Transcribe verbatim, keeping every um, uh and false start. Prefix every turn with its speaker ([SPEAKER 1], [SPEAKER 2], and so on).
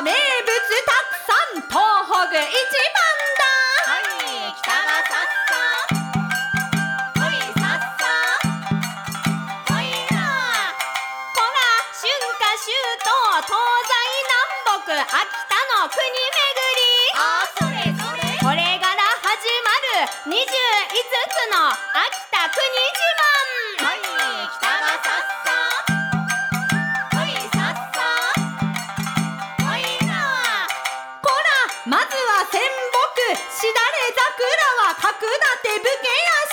[SPEAKER 1] 名物たくさん東北一番だ。
[SPEAKER 2] はい北がさっさほいさっさほいな
[SPEAKER 1] こら春夏秋冬東西南北秋田の国巡り。
[SPEAKER 2] あそれそれ
[SPEAKER 1] これから始まるにじゅういつつの秋田国自慢。
[SPEAKER 2] はい北がさっさほいさっさほいな
[SPEAKER 1] こらまずは仙北しだれ桜は角館武家屋敷。